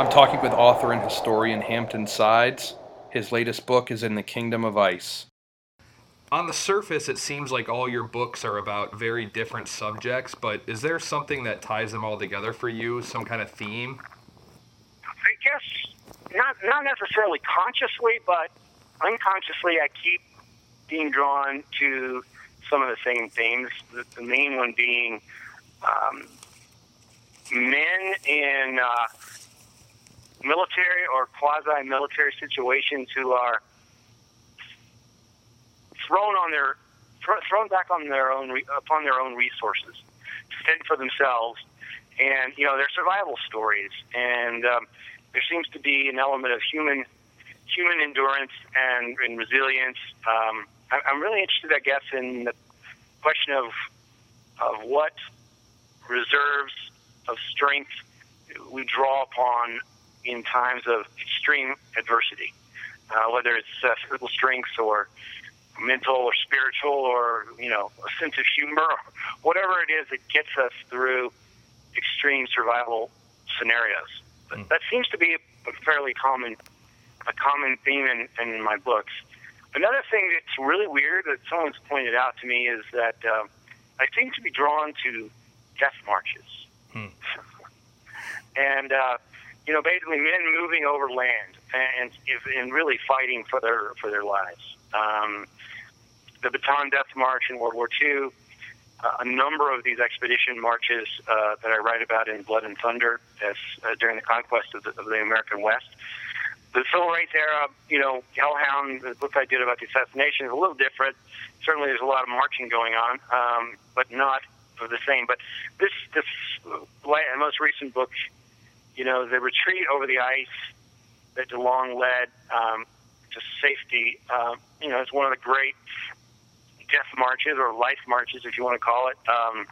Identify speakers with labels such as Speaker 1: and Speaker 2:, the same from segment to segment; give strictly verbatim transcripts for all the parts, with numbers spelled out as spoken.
Speaker 1: I'm talking with author and historian Hampton Sides. His latest book is In the Kingdom of Ice. On the surface, it seems like all your books are about very different subjects, but is there something that ties them all together for you, some kind of theme?
Speaker 2: I guess not not necessarily consciously, but unconsciously I keep being drawn to some of the same themes. The, the main one being um, men in uh, military or quasi-military situations who are thrown on their thrown back on their own upon their own resources to fend for themselves, and you know their survival stories. And um, there seems to be an element of human human endurance and, and resilience. Um, I, I'm really interested, I guess, in the question of of what reserves of strength we draw upon in times of extreme adversity, uh, whether it's uh, physical strengths or mental or spiritual or, you know, a sense of humor, or whatever it is that gets us through extreme survival scenarios. But mm. that seems to be a, a fairly common a common theme in, in my books. Another thing that's really weird that someone's pointed out to me is that uh, I seem to be drawn to death marches. Hmm. and, uh, you know, basically men moving over land and, and, and really fighting for their for their lives. Um, the Bataan Death March in World War Two, uh, a number of these expedition marches uh, that I write about in Blood and Thunder as, uh, during the conquest of the, of the American West. The civil rights era, you know, Hellhound, the book I did about the assassination, is a little different. Certainly there's a lot of marching going on, um, but not the same. But this, this most recent book, you know, the retreat over the ice that DeLong led um, to safety, um, you know, it's one of the great death marches or life marches, if you want to call it, um,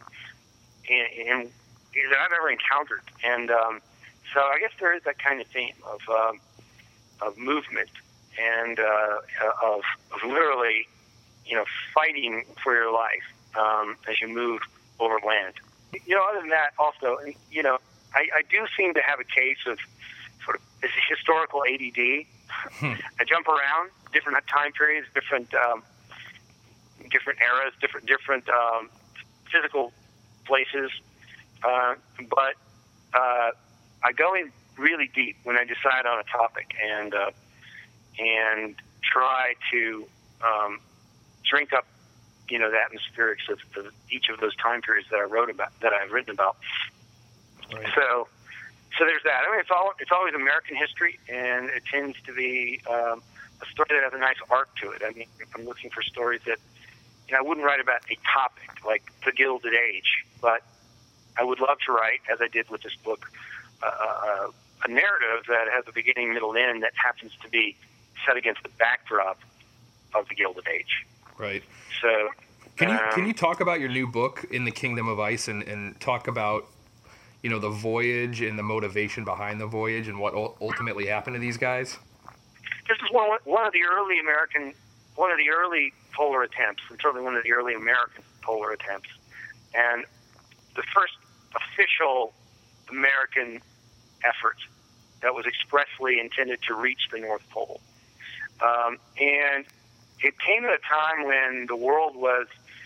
Speaker 2: in, in, that I've ever encountered. And um, so I guess there is that kind of theme of um, of movement and uh, of, of literally, you know, fighting for your life um, as you move over land. You know, other than that, also, you know, I, I do seem to have a case of sort of this historical A D D. Hmm. I jump around different time periods, different um, different eras, different different um, physical places, uh, but uh, I go in really deep when I decide on a topic and uh, and try to um, drink up, you know, the atmospherics of, of each of those time periods that I wrote about, that I've written about. Right. So, so there's that. I mean, it's all it's always American history, and it tends to be um, a story that has a nice arc to it. I mean, if I'm looking for stories that, you know, I wouldn't write about a topic like the Gilded Age, but I would love to write, as I did with this book, uh, uh, a narrative that has a beginning, middle, and end that happens to be set against the backdrop of the Gilded Age.
Speaker 1: Right.
Speaker 2: So,
Speaker 1: can you
Speaker 2: um,
Speaker 1: can you talk about your new book, In the Kingdom of Ice, and, and talk about, you know, the voyage and the motivation behind the voyage and what ultimately happened to these guys?
Speaker 2: This is one one of the early American, one of the early polar attempts, and certainly one of the early American polar attempts, and the first official American effort that was expressly intended to reach the North Pole. Um, and it came at a time when the world was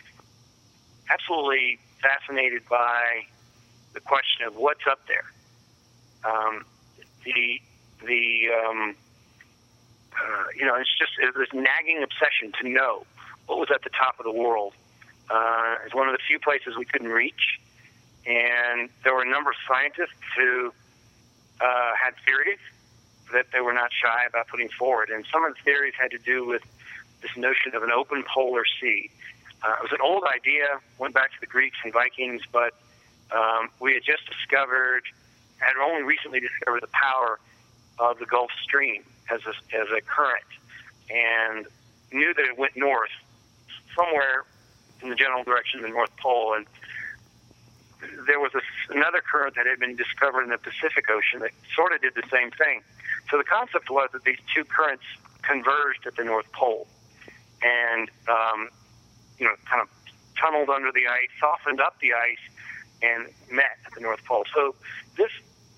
Speaker 2: absolutely fascinated by the question of what's up there. Um, the the um, uh, you know, it's just it was this nagging obsession to know what was at the top of the world. Uh, it's one of the few places we couldn't reach, and there were a number of scientists who uh, had theories that they were not shy about putting forward, and some of the theories had to do with this notion of an open polar sea. Uh, it was an old idea, went back to the Greeks and Vikings, but um, we had just discovered, had only recently discovered the power of the Gulf Stream as a, as a current, and knew that it went north, somewhere in the general direction of the North Pole. And there was a, another current that had been discovered in the Pacific Ocean that sort of did the same thing. So the concept was that these two currents converged at the North Pole and, um, you know, kind of tunneled under the ice, softened up the ice, and met at the North Pole. So this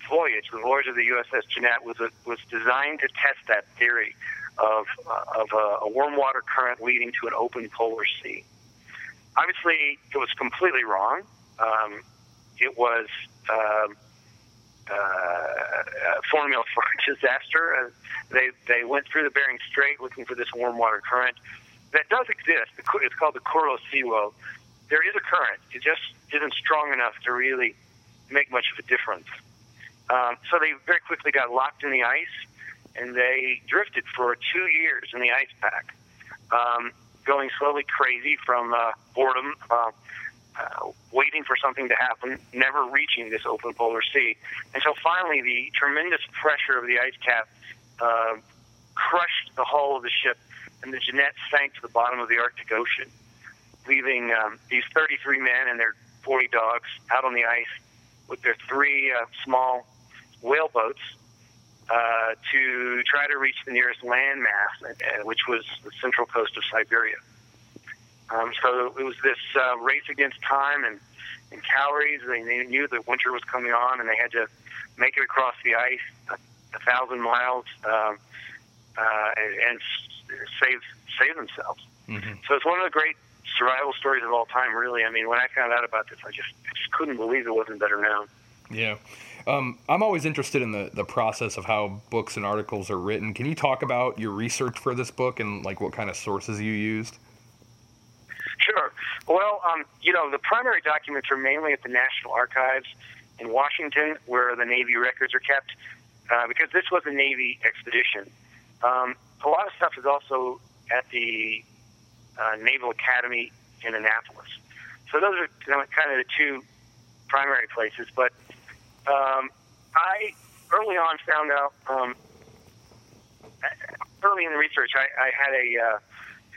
Speaker 2: voyage, the voyage of the U S S Jeannette, was a, was designed to test that theory of uh, of a, a warm water current leading to an open polar sea. Obviously, it was completely wrong. Um, it was um, uh, a formula for disaster. Uh, they they went through the Bering Strait looking for this warm water current that does exist. It's called the Kuril Seawall. There is a current. It just isn't strong enough to really make much of a difference. Um, so they very quickly got locked in the ice, and they drifted for two years in the ice pack, um, going slowly crazy from uh, boredom, uh, uh, waiting for something to happen, never reaching this open polar sea. Until finally the tremendous pressure of the ice cap uh, crushed the hull of the ship, and the Jeannette sank to the bottom of the Arctic Ocean, leaving um, these thirty-three men and their forty dogs out on the ice with their three uh, small whaleboats uh, to try to reach the nearest landmass, uh, which was the central coast of Siberia. Um, so it was this uh, race against time and, and calories. They, they knew that winter was coming on, and they had to make it across the ice a, a thousand miles um, uh, and, and save save themselves. Mm-hmm. So it's one of the great survival stories of all time, really. I mean, when I found out about this, I just, I just couldn't believe it wasn't better known.
Speaker 1: Yeah. Um, I'm always interested in the, the process of how books and articles are written. Can you talk about your research for this book and, like, what kind of sources you used?
Speaker 2: Sure. Well, um, you know, the primary documents are mainly at the National Archives in Washington, where the Navy records are kept, uh, because this was a Navy expedition. Um, a lot of stuff is also at the uh, Naval Academy in Annapolis. So those are kind of the two primary places. But um, I early on found out, um, early in the research, I, I had a uh,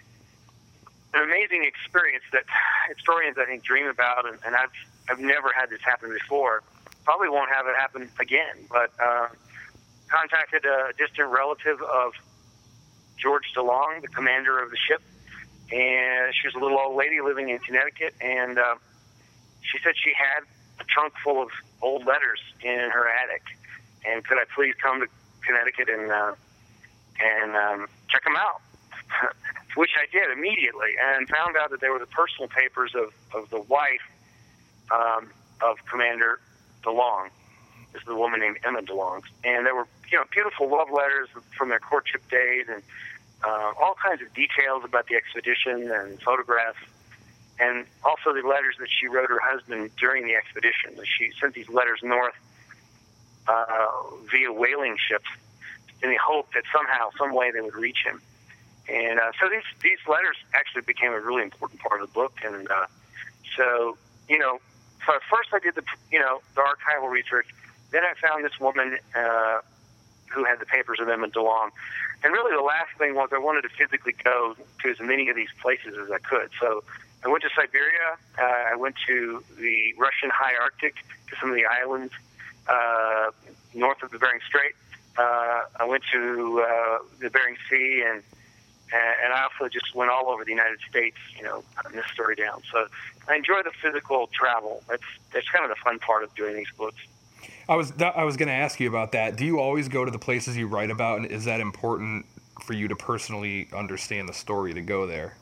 Speaker 2: an amazing experience that historians, I think, dream about, and, and I've I've never had this happen before. Probably won't have it happen again. But uh, contacted a distant relative of George DeLong, the commander of the ship, and she was a little old lady living in Connecticut, and uh, she said she had a trunk full of old letters in her attic, and could I please come to Connecticut and uh, and um, check them out? Which I did immediately, and found out that they were the personal papers of, of the wife um, of Commander DeLong. This is a woman named Emma DeLong, and there were, you know, beautiful love letters from their courtship days, and uh, all kinds of details about the expedition and photographs, and also the letters that she wrote her husband during the expedition. She sent these letters north uh, via whaling ships in the hope that somehow, some way, they would reach him. And uh, so these these letters actually became a really important part of the book. And uh, so, you know, so at first I did the, you know, the archival research. Then I found this woman uh, who had the papers of Emma DeLong. And really the last thing was I wanted to physically go to as many of these places as I could. So I went to Siberia. Uh, I went to the Russian high Arctic, to some of the islands uh, north of the Bering Strait. Uh, I went to uh, the Bering Sea, and and I also just went all over the United States, you know, putting this story down. So I enjoy the physical travel. That's that's kind of the fun part of doing these books.
Speaker 1: I was I was going to ask you about that. Do you always go to the places you write about, and is that important for you to personally understand the story to go there?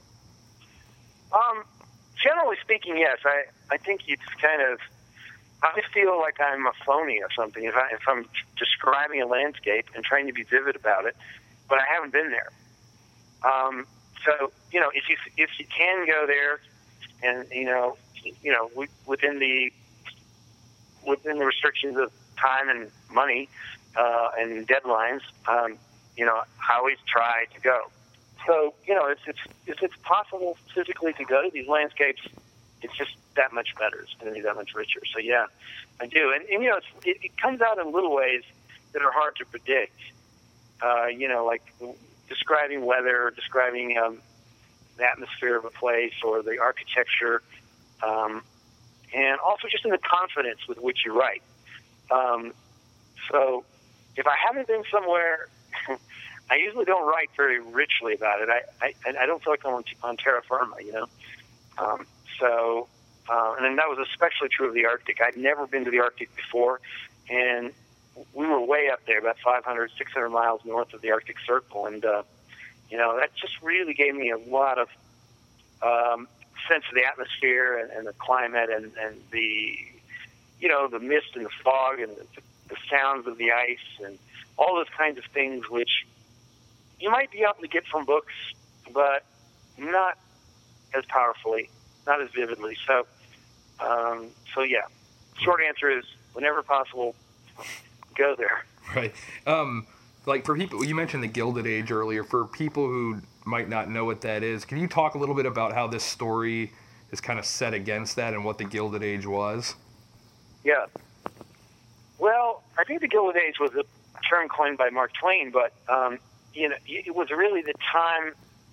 Speaker 2: Um, generally speaking, yes. I, I think it's kind of, I feel like I'm a phony or something if, I, if I'm describing a landscape and trying to be vivid about it, but I haven't been there. Um, so, you know, if you if you can go there, and you know, you know, within the within the restrictions of time and money uh, and deadlines, um, you know, I always try to go. So, you know, it's it's if it's possible physically to go to these landscapes, it's just that much better. It's going to be that much richer. So, yeah, I do, and, and you know, it's, it, it comes out in little ways that are hard to predict. Uh, you know, like describing weather, describing um, the atmosphere of a place or the architecture, um, and also just in the confidence with which you write. Um, so if I haven't been somewhere, I usually don't write very richly about it. I, I, I don't feel like I'm on, on terra firma, you know. Um, so, uh, and then that was especially true of the Arctic. I'd never been to the Arctic before, and we were way up there, about five hundred, six hundred miles north of the Arctic Circle, and uh, you know, that just really gave me a lot of um, sense of the atmosphere and, and the climate and, and the, you know, the mist and the fog and the, the sounds of the ice and all those kinds of things which you might be able to get from books, but not as powerfully, not as vividly. So, um, so yeah, short answer is whenever possible, go there.
Speaker 1: Right. Um, like for people, you mentioned the Gilded Age earlier. For people who might not know what that is, can you talk a little bit about how this story is kind of set against that and what the Gilded Age was?
Speaker 2: Yeah. Well, I think the Gilded Age was a term coined by Mark Twain, but um, you know, it was really the time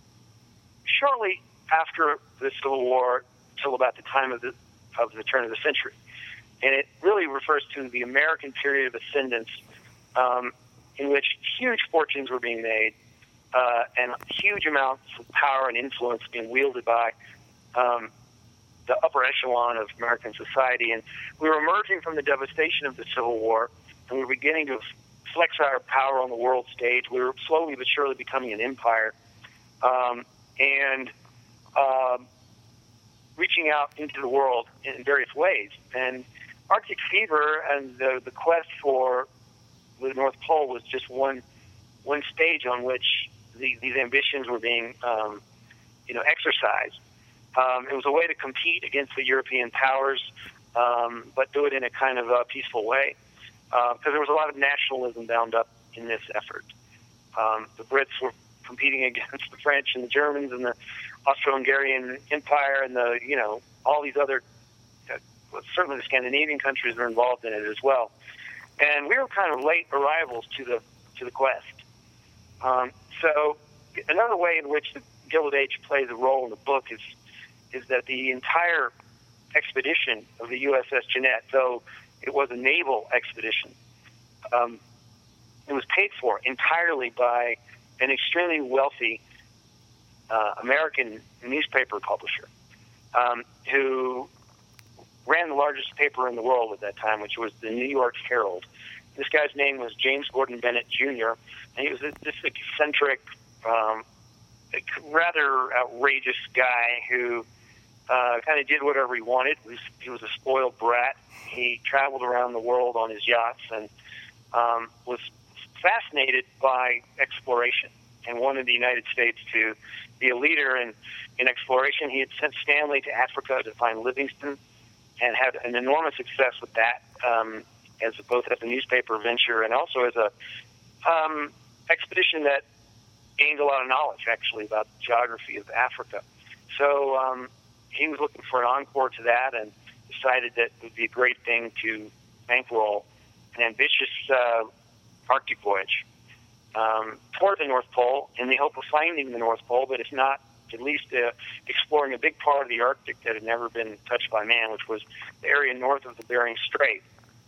Speaker 2: shortly after the Civil War till about the time of the of the turn of the century, and it really refers to the American period of ascendance, um, in which huge fortunes were being made uh, and huge amounts of power and influence being wielded by um, the upper echelon of American society. And we were emerging from the devastation of the Civil War, and we were beginning to flex our power on the world stage. We were slowly but surely becoming an empire, um, and um, reaching out into the world in various ways. And Arctic fever and the, the quest for the North Pole was just one one stage on which the, these ambitions were being, um, you know, exercised. Um, it was a way to compete against the European powers, um, but do it in a kind of a peaceful way, because uh, there was a lot of nationalism bound up in this effort. Um, the Brits were competing against the French and the Germans and the Austro-Hungarian Empire and the, you know, all these other, uh, well, certainly the Scandinavian countries were involved in it as well. And we were kind of late arrivals to the to the quest. Um, so another way in which the Gilded Age plays a role in the book is is that the entire expedition of the U S S Jeannette, though it was a naval expedition, um, it was paid for entirely by an extremely wealthy uh, American newspaper publisher um, who ran the largest paper in the world at that time, which was the New York Herald. This guy's name was James Gordon Bennett Junior, and he was this eccentric, um, rather outrageous guy who uh, kind of did whatever he wanted. He was, he was a spoiled brat. He traveled around the world on his yachts and um, was fascinated by exploration and wanted the United States to be a leader in, in exploration. He had sent Stanley to Africa to find Livingston and had an enormous success with that, um, as both as a newspaper venture and also as a um, expedition that gained a lot of knowledge, actually, about the geography of Africa. So um, he was looking for an encore to that and decided that it would be a great thing to bankroll an ambitious uh, Arctic voyage um, toward the North Pole in the hope of finding the North Pole, but if not, at least uh, exploring a big part of the Arctic that had never been touched by man, which was the area north of the Bering Strait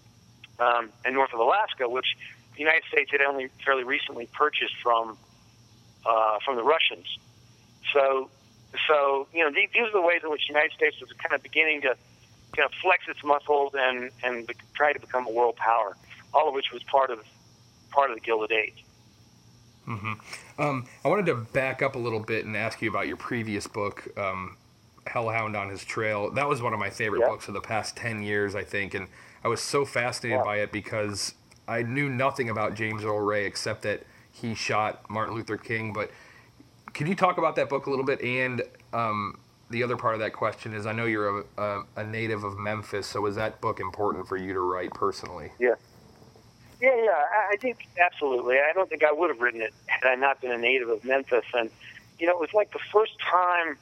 Speaker 2: um, and north of Alaska, which the United States had only fairly recently purchased from uh, from the Russians. So, so you know, these, these are the ways in which the United States was kind of beginning to kind of flex its muscles and and try to become a world power, all of which was part of part of the Gilded Age.
Speaker 1: Mm-hmm. Um, I wanted to back up a little bit and ask you about your previous book, um, Hellhound on His Trail. That was one of my favorite
Speaker 2: yeah.
Speaker 1: books of the past ten years, I think, and I was so fascinated yeah. by it because I knew nothing about James Earl Ray except that he shot Martin Luther King. But can you talk about that book a little bit? And um, the other part of that question is, I know you're a, a, a native of Memphis, so was that book important for you to write personally?
Speaker 2: Yeah. Yeah, yeah, I think absolutely. I don't think I would have written it had I not been a native of Memphis. And, you know, it was like the first time,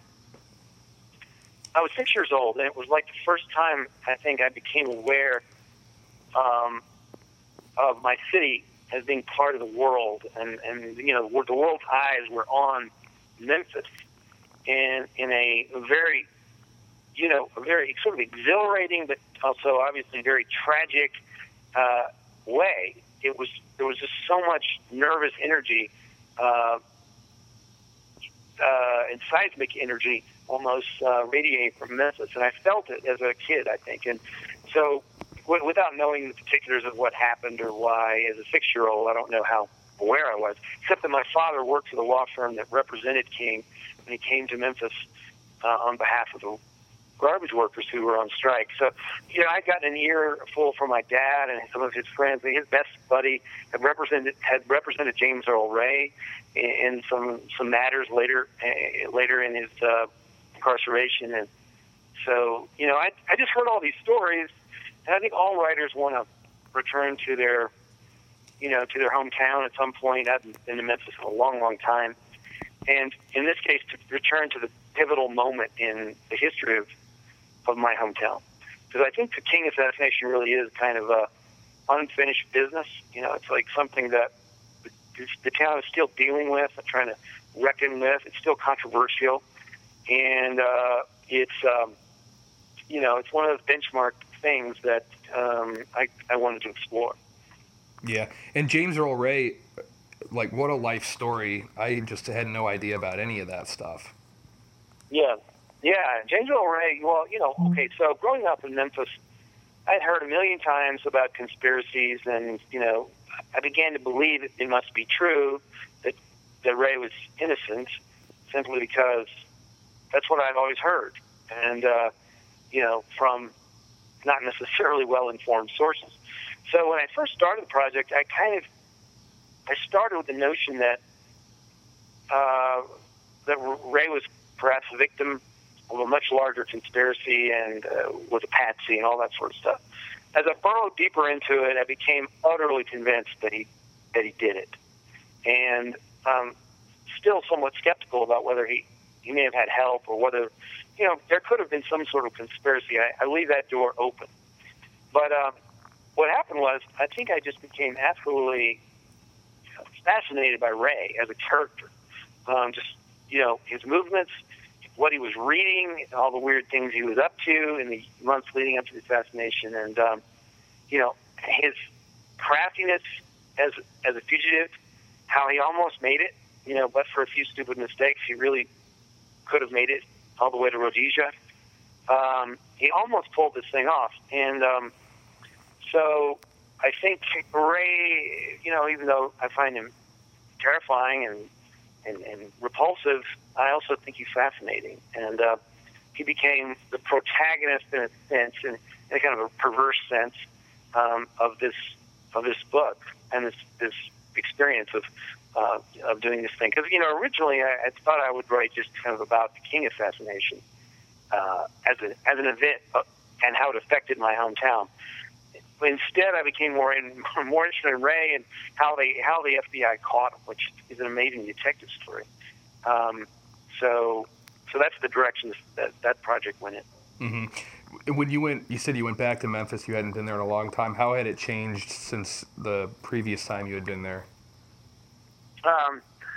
Speaker 2: I was six years old, and it was like the first time I think I became aware um, of my city as being part of the world. And, and you know, the world's eyes were on Memphis in, in a very, you know, a very sort of exhilarating, but also obviously very tragic uh way. It was there was just so much nervous energy uh, uh, and seismic energy almost uh, radiating from Memphis, and I felt it as a kid, I think. And so w- without knowing the particulars of what happened or why, as a six-year-old, I don't know how aware I was, except that my father worked for the law firm that represented King when he came to Memphis uh, on behalf of the garbage workers who were on strike. So, you know, I'd gotten an earful from my dad and some of his friends. His best buddy had represented had represented James Earl Ray in, in some some matters later uh, later in his uh, incarceration. And so, you know, I I just heard all these stories, and I think all writers want to return to their, you know, to their hometown at some point. I've been to Memphis for a long, long time, and in this case, to return to the pivotal moment in the history of of my hometown, because I think the King assassination really is kind of a unfinished business. You know, it's like something that the, the town is still dealing with and trying to reckon with. It's still controversial, and uh, it's um, you know, it's one of those benchmark things that um, I I wanted to explore.
Speaker 1: Yeah, and James Earl Ray, like, what a life story. I just had no idea about any of that stuff.
Speaker 2: Yeah. Yeah, James Earl Ray, well, you know, okay, so growing up in Memphis, I'd heard a million times about conspiracies, and, you know, I began to believe it must be true that, that Ray was innocent simply because that's what I'd always heard, and, uh, you know, from not necessarily well-informed sources. So when I first started the project, I kind of, I started with the notion that, uh, that Ray was perhaps a victim of a much larger conspiracy and uh, was a patsy and all that sort of stuff. As I burrowed deeper into it, I became utterly convinced that he that he did it, and um, still somewhat skeptical about whether he, he may have had help or whether, you know, there could have been some sort of conspiracy. I, I leave that door open. But um, what happened was, I think I just became absolutely fascinated by Ray as a character. Um, just, you know, his movements, what he was reading, all the weird things he was up to in the months leading up to the assassination, and um, you know, his craftiness as as a fugitive, how he almost made it, you know, but for a few stupid mistakes, he really could have made it all the way to Rhodesia. Um, he almost pulled this thing off, and um, so I think Ray, you know, even though I find him terrifying and and, and repulsive, I also think he's fascinating, and uh, he became the protagonist in a sense, in, in a kind of a perverse sense, um, of this of this book and this this experience of uh, of doing this thing. Because, you know, originally I, I thought I would write just kind of about the King assassination uh, as a as an event uh, and how it affected my hometown. Instead, I became more in, more interested in Ray and how they how the F B I caught him, which is an amazing detective story. Um, so, so that's the direction that that project went in.
Speaker 1: Mm-hmm. When you went, you said you went back to Memphis. You hadn't been there in a long time. How had it changed since the previous time you had been there?
Speaker 2: Um,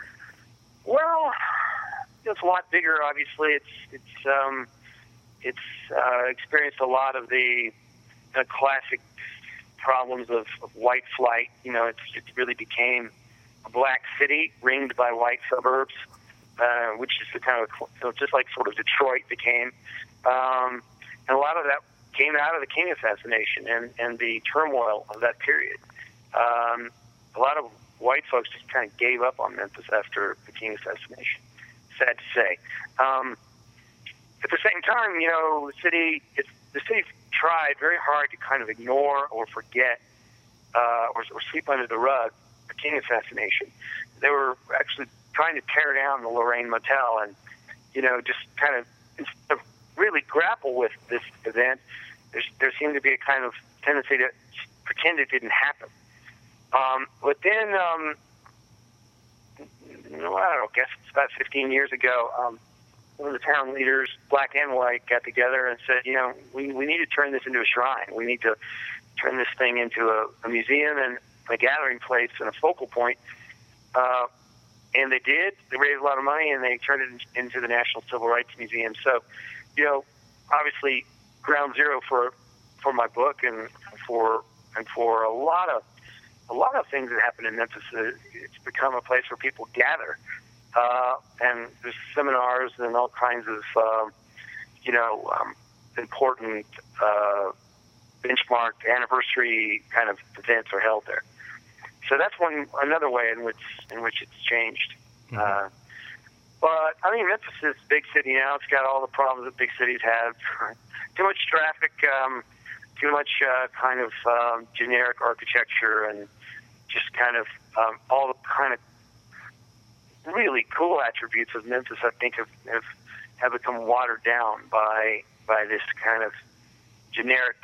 Speaker 2: well, it's a lot bigger. Obviously, it's it's um, it's uh, experienced a lot of the uh, classic problems of, of white flight. You know, it's, it really became a black city ringed by white suburbs, uh, which is the kind of, you know, just like sort of Detroit became. Um, and a lot of that came out of the King assassination and, and the turmoil of that period. Um, a lot of white folks just kind of gave up on Memphis after the King assassination. Sad to say. Um, at the same time, you know, the city, it's, the city tried very hard to kind of ignore or forget uh, or, or sweep under the rug the King assassination. They were actually trying to tear down the Lorraine Motel and, you know, just kind of instead of really grapple with this event, there's, there seemed to be a kind of tendency to pretend it didn't happen. Um, but then, um, I don't know, I guess it's about fifteen years ago, um, one of the town leaders, black and white, got together and said, you know, we, we need to turn this into a shrine. We need to turn this thing into a, a museum and a gathering place and a focal point. Uh, and they did. They raised a lot of money, and they turned it into the National Civil Rights Museum. So, you know, obviously ground zero for for my book and for and for a lot of a lot of things that happen in Memphis. It's become a place where people gather. Uh, and there's seminars and all kinds of, uh, you know, um, important uh, benchmark anniversary kind of events are held there. So that's one another way in which in which it's changed. Mm-hmm. Uh, but I mean, Memphis is a big city now. It's got all the problems that big cities have: too much traffic, um, too much uh, kind of um, generic architecture, and just kind of um, all the kind of really cool attributes of Memphis. I think have have, have become watered down by by this kind of generic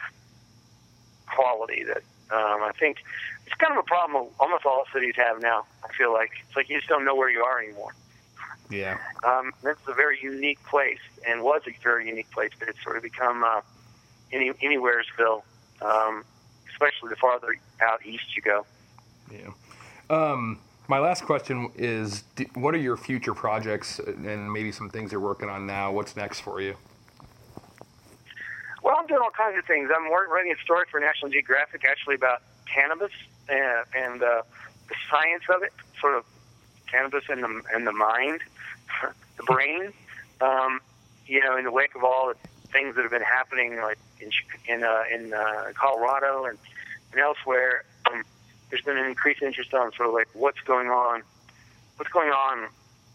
Speaker 2: quality that um, I think it's kind of a problem almost all cities have now. I feel like it's like you just don't know where you are anymore.
Speaker 1: Yeah.
Speaker 2: Um, that's a very unique place, and was a very unique place, but it's sort of become uh, any anywheresville, um, especially the farther out east you go.
Speaker 1: Yeah. Um, my last question is, what are your future projects and maybe some things you're working on now? What's next for you?
Speaker 2: Well, I'm doing all kinds of things. I'm writing a story for National Geographic, actually, about cannabis and, and uh, the science of it, sort of cannabis and the and the mind, the brain. Um, you know, in the wake of all the things that have been happening, like in in uh, in uh, Colorado and, and elsewhere, um, there's been an increased interest on sort of like what's going on, what's going on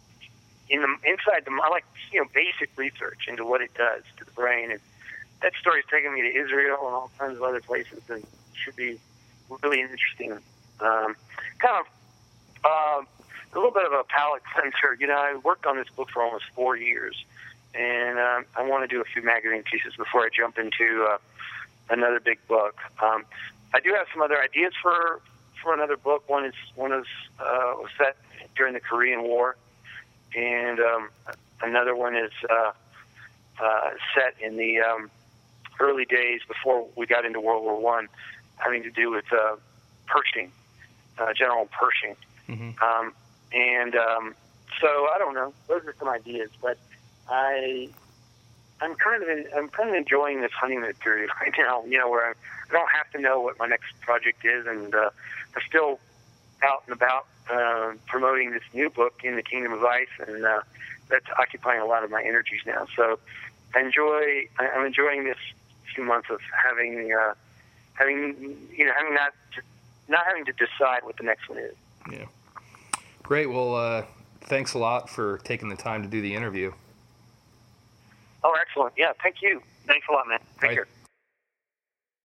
Speaker 2: in the inside the. I like you know basic research into what it does to the brain, and that story's taken me to Israel and all kinds of other places, and should be really interesting. Um, kind of uh, a little bit of a palate cleanser. You know, I worked on this book for almost four years, and um, I want to do a few magazine pieces before I jump into uh, another big book. Um, I do have some other ideas for for another book. One is one is uh, was set during the Korean War, and um, another one is uh, uh, set in the um, early days before we got into World War One, having to do with uh, Pershing, uh, General Pershing. Mm-hmm. Um, and um, so I don't know; those are some ideas. But I, I'm kind of in, I'm kind of enjoying this honeymoon period right now. You know, where I, I don't have to know what my next project is, and uh, I'm still out and about uh, promoting this new book, In the Kingdom of Ice, and uh, that's occupying a lot of my energies now. So I enjoy. I'm enjoying this few months of having, uh, having you know, having not not having to decide what the next one is.
Speaker 1: Yeah. Great. Well, uh, thanks a lot for taking the time to do the interview.
Speaker 2: Oh, excellent. Yeah, thank you. Thanks a lot, man. Take care.